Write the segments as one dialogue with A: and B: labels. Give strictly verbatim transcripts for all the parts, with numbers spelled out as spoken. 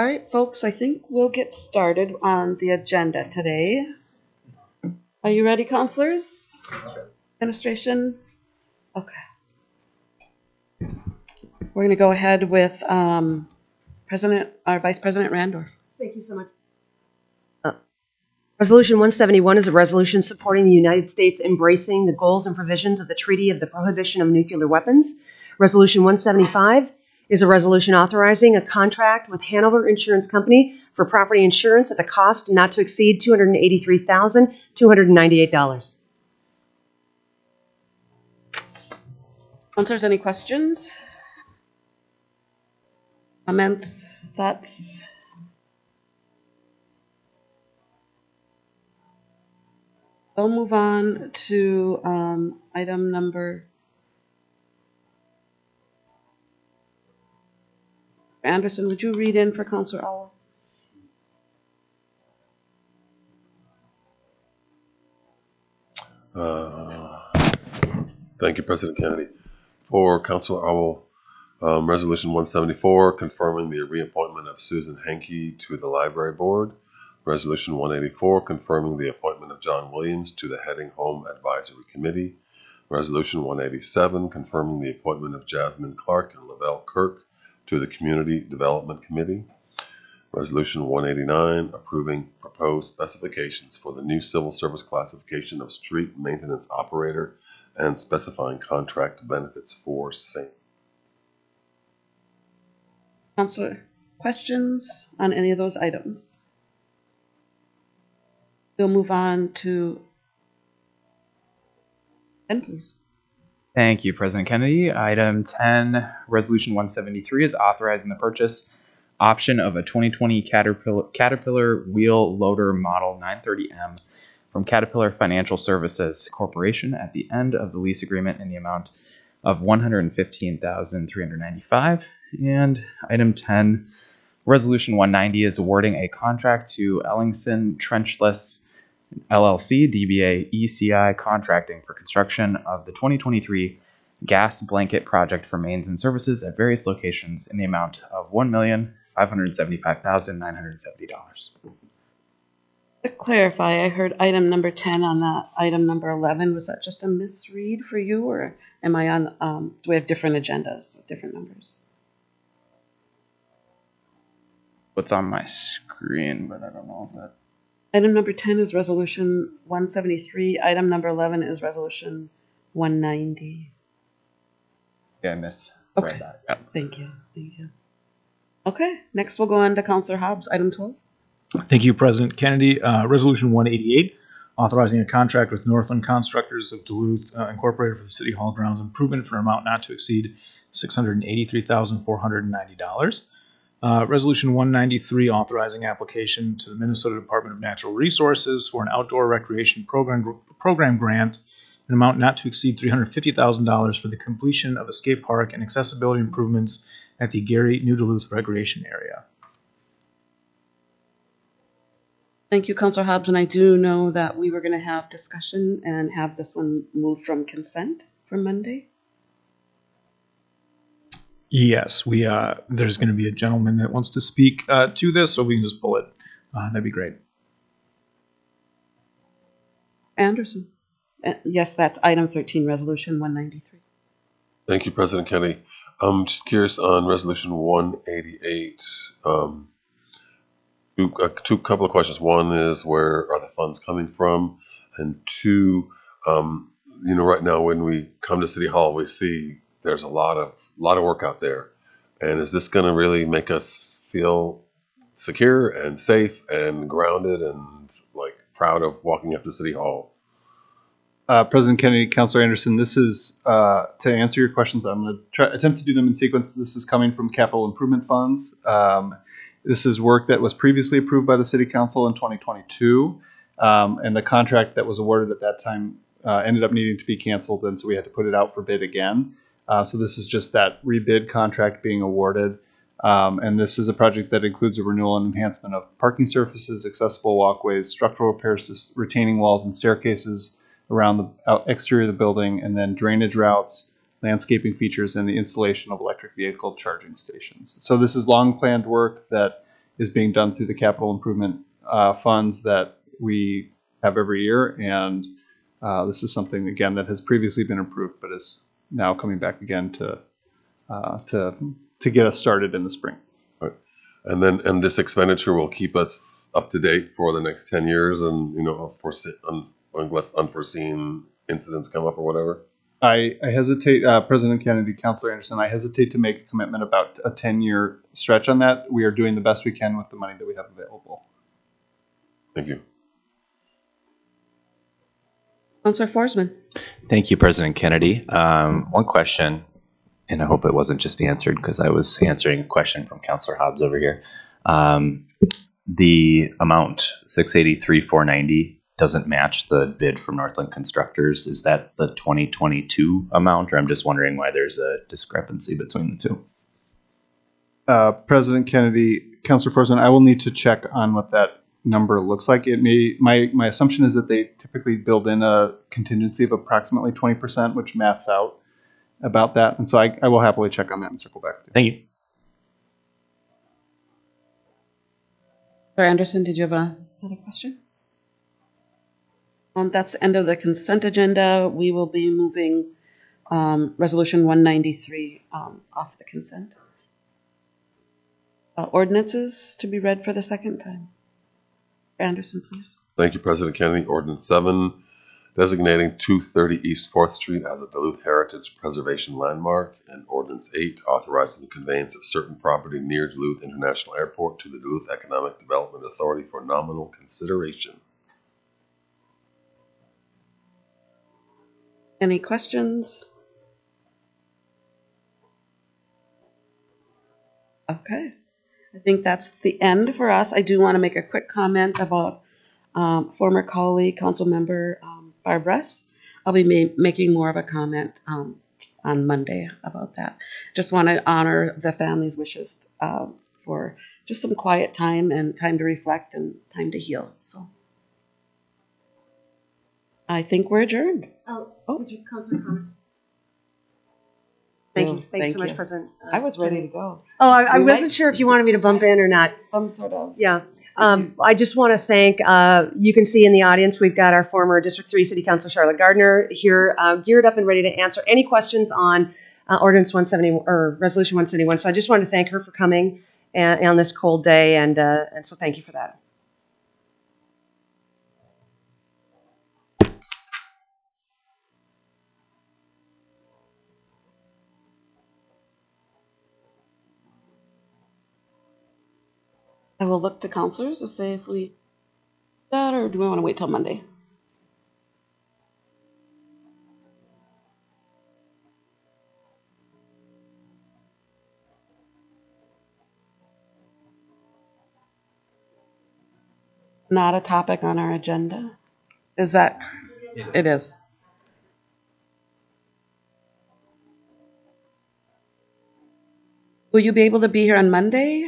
A: All right, folks, I think we'll get started on the agenda today. Are you ready, counselors? Administration? Okay. We're going to go ahead with um, President, our Vice President Randorf.
B: Thank you so much. Uh, Resolution one seventy-one is a resolution supporting the United States embracing the goals and provisions of the Treaty of the Prohibition of Nuclear Weapons. Resolution one seventy-five is a resolution authorizing a contract with Hanover Insurance Company for property insurance at a cost not to exceed two hundred eighty-three thousand two hundred ninety-eight dollars.
A: Counselors, any questions? Comments? Thoughts? We'll move on to um, item number Anderson. Would you read in for Counselor Owl?
C: Uh, thank you, President Kennedy. For Counselor Owl, um, Resolution one seventy-four, confirming the reappointment of Susan Henke to the Library Board. Resolution one eighty-four, confirming the appointment of John Williams to the Heading Home Advisory Committee. Resolution one eighty-seven, confirming the appointment of Jasmine Clark and Lavelle Kirk to the Community Development Committee. Resolution one eighty-nine, approving proposed specifications for the new civil service classification of street maintenance operator and specifying contract benefits for same.
A: Counselor, questions on any of those items? We'll move on to ten, please.
D: Thank you, President Kennedy. Item ten, Resolution one seventy-three is authorizing the purchase option of a twenty twenty Caterpillar, Caterpillar wheel loader model nine thirty M from Caterpillar Financial Services Corporation at the end of the lease agreement in the amount of one hundred fifteen thousand three hundred ninety-five dollars. And item ten, Resolution one ninety is awarding a contract to Ellingson Trenchless L L C, D B A E C I Contracting for construction of the twenty twenty-three gas blanket project for mains and services at various locations in the amount of one million five hundred seventy-five thousand nine hundred seventy dollars.
A: To clarify, I heard item number ten on that. Item number eleven, was that just a misread for you, or am I on, um, do we have different agendas, with different numbers?
D: What's on my screen, but I don't know if that's...
A: Item number ten is resolution one seventy-three. Item number eleven is resolution one ninety.
D: Yeah, I miss.
A: Okay.
D: That. Yeah.
A: Thank you. Thank you. Okay, next we'll go on to Counselor Hobbs, item twelve.
E: Thank you, President Kennedy. Uh, Resolution one eighty-eight, authorizing a contract with Northland Constructors of Duluth uh, Incorporated for the City Hall grounds improvement for an amount not to exceed six hundred eighty-three thousand four hundred ninety dollars. Uh, Resolution one ninety-three, authorizing application to the Minnesota Department of Natural Resources for an outdoor recreation program program grant, an amount not to exceed three hundred fifty thousand dollars for the completion of a skate park and accessibility improvements at the Gary New Duluth Recreation Area.
A: Thank you, Counselor Hobbs, and I do know that we were going to have discussion and have this one moved from consent for Monday.
E: Yes, we. Uh, there's going to be a gentleman that wants to speak uh, to this, so we can just pull it. Uh, that'd be great.
A: Anderson. Uh, yes, that's item thirteen, resolution one ninety-three.
C: Thank you, President Kennedy. I'm just curious on Resolution one eighty-eight. Um, two, uh, two couple of questions. One is, where are the funds coming from? And two, um, you know, right now when we come to City Hall, we see there's a lot of lot of work out there. And is this going to really make us feel secure and safe and grounded and like proud of walking up to City Hall?
F: Uh, President Kennedy, Councilor Anderson, this is, uh, to answer your questions, I'm going to try attempt to do them in sequence. This is coming from capital improvement funds. Um, this is work that was previously approved by the City Council in twenty twenty-two, um, and the contract that was awarded at that time uh, ended up needing to be canceled, and so we had to put it out for bid again. Uh, so this is just that rebid contract being awarded, um, and this is a project that includes a renewal and enhancement of parking surfaces, accessible walkways, structural repairs to retaining walls and staircases around the exterior of the building, and then drainage routes, landscaping features, and the installation of electric vehicle charging stations. So this is long planned work that is being done through the capital improvement uh, funds that we have every year. And uh, this is something, again, that has previously been approved, but is now coming back again to uh, to to get us started in the spring.
C: Right. And then, and this expenditure will keep us up to date for the next ten years, and you know, foresee, un, unless unforeseen incidents come up or whatever.
F: I, I hesitate, uh, President Kennedy, Councilor Anderson, I hesitate to make a commitment about a ten-year stretch on that. We are doing the best we can with the money that we have available.
C: Thank you.
A: Councilor Forsman.
G: Thank you, President Kennedy. Um, one question, and I hope it wasn't just answered because I was answering a question from Councilor Hobbs over here. Um, the amount six eighty-three four ninety doesn't match the bid from Northland Constructors. Is that the twenty twenty-two amount, or I'm just wondering why there's a discrepancy between the two?
F: Uh, President Kennedy, Councilor Forsman, I will need to check on what that number looks like. It may my my assumption is that they typically build in a contingency of approximately twenty percent, which maths out about that. And so I, I will happily check on that and circle back.
G: Thank you.
A: Councilor Anderson, did you have a, another question? Um, that's the end of the consent agenda. We will be moving um, Resolution one ninety-three um, off the consent. Uh, ordinances to be read for the second time. Anderson, please.
C: Thank you, President Kennedy. Ordinance seven, designating two thirty East fourth Street as a Duluth Heritage Preservation Landmark, and Ordinance eight, authorizing the conveyance of certain property near Duluth International Airport to the Duluth Economic Development Authority for nominal consideration.
A: Any questions? Okay. I think that's the end for us. I do want to make a quick comment about um, former colleague, council member um, Barb Russ. I'll be ma- making more of a comment um, on Monday about that. Just want to honor the family's wishes uh, for just some quiet time and time to reflect and time to heal. So I think we're adjourned.
B: Oh,
A: Oh.
B: did you, Councilor comments? Thank
A: Oh,
B: you. Thanks
A: thank
B: so much,
A: you.
B: President. uh,
A: I was ready
B: Kennedy.
A: to go.
B: Oh, I, I
A: We
B: wasn't
A: might-
B: sure if you wanted me to bump in or not.
A: Some sort of.
B: Yeah. Um, I just want to thank, uh, you can see in the audience, we've got our former District three City Councilor Charlotte Gardner here, uh, geared up and ready to answer any questions on uh, Ordinance one seventy or Resolution one seventy-one. So I just wanted to thank her for coming and, on this cold day, and uh, and so thank you for that.
A: I will look to counselors to say if we that, or do we want to wait till Monday? Not a topic on our agenda. Is that? It is. Will you be able to be here on Monday?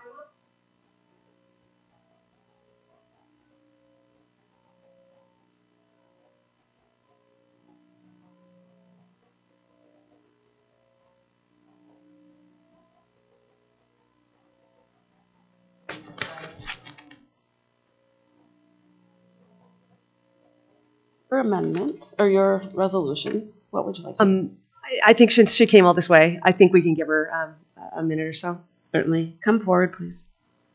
A: Your amendment or your resolution, what would you like?
B: Um, I, I think since she came all this way, I think we can give her um, a minute or so.
A: Certainly. Come forward, please.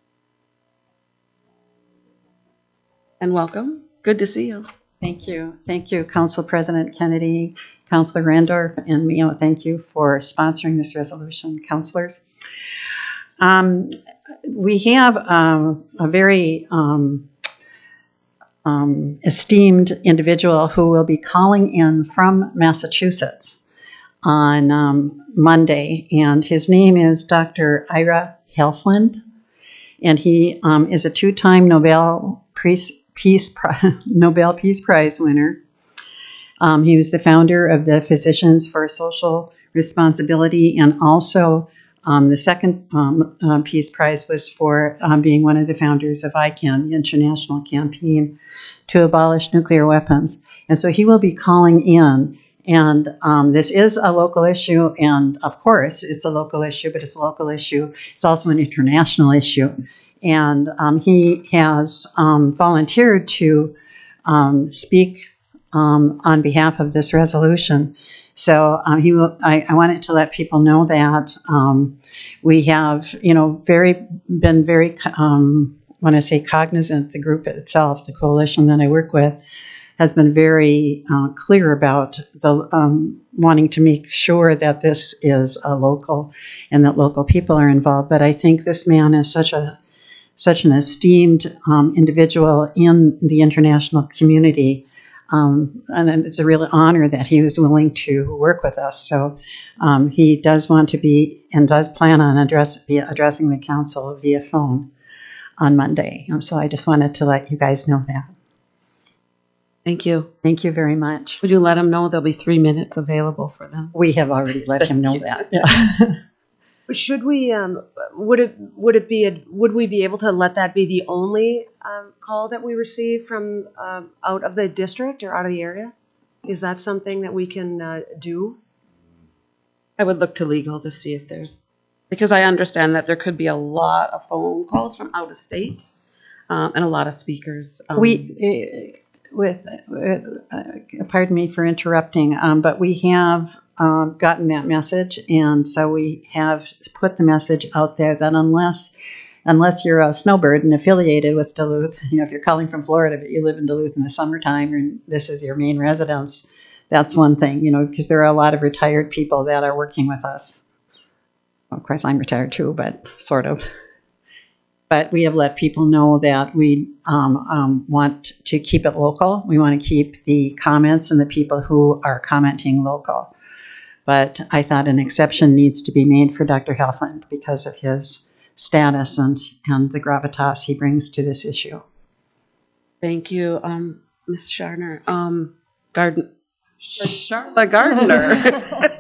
A: And welcome. Good to see you.
H: Thank you. Thank you, Council President Kennedy, Councilor Randorf, and Mio. Thank you for sponsoring this resolution, councilors. Um, we have um, a very um, um, esteemed individual who will be calling in from Massachusetts on um, Monday, and his name is Doctor Ira Helfland, and he um, is a two-time Nobel Peace Peace Pri- Nobel Peace Prize winner. Um, he was the founder of the Physicians for Social Responsibility, and also um, the second um, uh, Peace Prize was for um, being one of the founders of I CAN, the International Campaign to Abolish Nuclear Weapons. And so he will be calling in, and um, this is a local issue, and of course it's a local issue, but it's a local issue. It's also an international issue. and um, he has um, volunteered to um, speak um, on behalf of this resolution. So um, he will, I, I wanted to let people know that um, we have, you know, very been very, um, when I say cognizant, the group itself, the coalition that I work with, has been very uh, clear about the um, wanting to make sure that this is a local and that local people are involved. But I think this man is such a such an esteemed um, individual in the international community. Um, and it's a real honor that he was willing to work with us. So um, he does want to be and does plan on address, be addressing the council via phone on Monday. And so I just wanted to let you guys know that.
A: Thank you.
H: Thank you very much.
A: Would you let them know there'll be three minutes available for them?
H: We have already let him know
A: Thank you.
H: that. Yeah.
B: Should we, um, would it, would it be, a, would we be able to let that be the only um, call that we receive from um, out of the district or out of the area? Is that something that we can uh, do?
A: I would look to legal to see if there's, because I understand that there could be a lot of phone calls from out of state um, and a lot of speakers. Um,
H: We, uh, with, uh, pardon me for interrupting, um, but we have um, gotten that message, and so we have put the message out there that unless unless you're a snowbird and affiliated with Duluth, you know, if you're calling from Florida but you live in Duluth in the summertime and this is your main residence, that's one thing, you know, because there are a lot of retired people that are working with us. Well, of course, I'm retired too, but sort of. But we have let people know that we um, um, want to keep it local. We want to keep the comments and the people who are commenting local. But I thought an exception needs to be made for Doctor Helfand because of his status and, and the gravitas he brings to this issue.
A: Thank you, um, Miz Sharner. Um, Garden, Charlotte Gardner.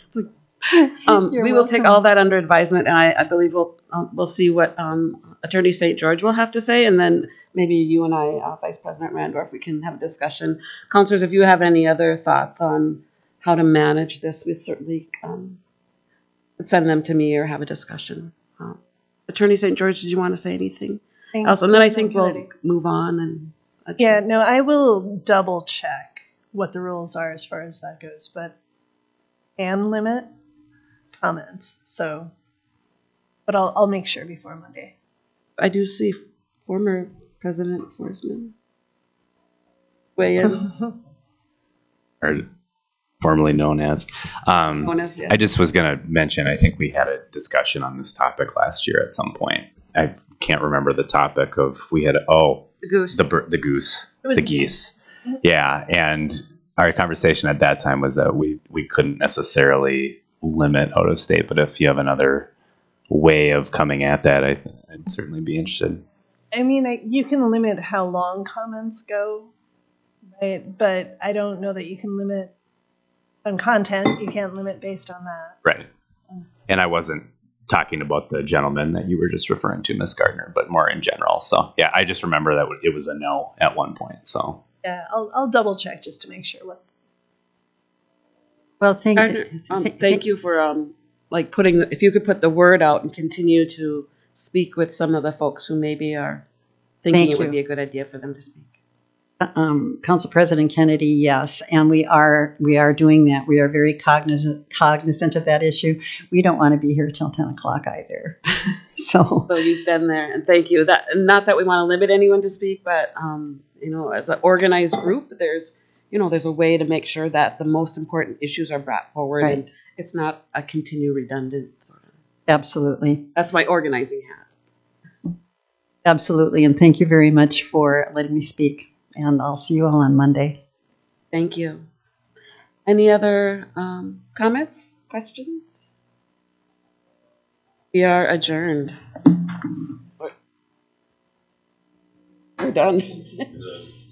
A: Um,
H: You're
A: we will take
H: welcome.
A: all that under advisement, and I, I believe we'll um, we'll see what um, Attorney Saint George will have to say, and then maybe you and I, uh, Vice President Randorf, we can have a discussion. Councilors, if you have any other thoughts on how to manage this, we certainly um, send them to me or have a discussion. Uh, Attorney Saint George, did you want to say anything
I: Thanks,
A: else? And then I
I: President
A: think we'll
I: Kennedy.
A: move on and.
I: Yeah, no, I will double check what the rules are as far as that goes, but and limit comments. So, but I'll I'll make sure before Monday.
A: I do see former President Forsman weigh in.
G: Or formerly known as. Um,
A: Known as, yeah.
G: I just was going to mention, I think we had a discussion on this topic last year at some point. I can't remember the topic of, we had, oh,
A: The goose.
G: the bir- the goose,
I: It was
G: the geese. Yeah, and our conversation at that time was that we, we couldn't necessarily limit out of state, but if you have another way of coming at that, I, I'd certainly be interested.
I: I mean, I, you can limit how long comments go, right? But I don't know that you can limit on content. You can't limit based on that.
G: Right. And I wasn't talking about the gentleman that you were just referring to, Miss Gardner, but more in general. So yeah, I just remember that it was a no at one point. So
I: Yeah, I'll I'll double check just to make sure what.
H: Well, thank,
A: Gardner, um,
H: th-
A: thank you for um, like putting, the, if you could put the word out and continue to speak with some of the folks who maybe are thinking
H: Thank
A: it would
H: you.
A: be a good idea for them to speak.
H: Um, Council President Kennedy, yes, and we are we are doing that. We are very cognizant cognizant of that issue. We don't want to be here till ten o'clock either. So
A: So you've been there, and thank you. That not that we want to limit anyone to speak, but um, you know, as an organized group, there's you know there's a way to make sure that the most important issues are brought forward,
H: Right.
A: and it's not a continue redundant sort of.
H: absolutely,
A: That's my organizing hat.
H: absolutely, and thank you very much for letting me speak. And I'll see you all on Monday.
A: Thank you. Any other um, comments, questions? We are adjourned. We're done.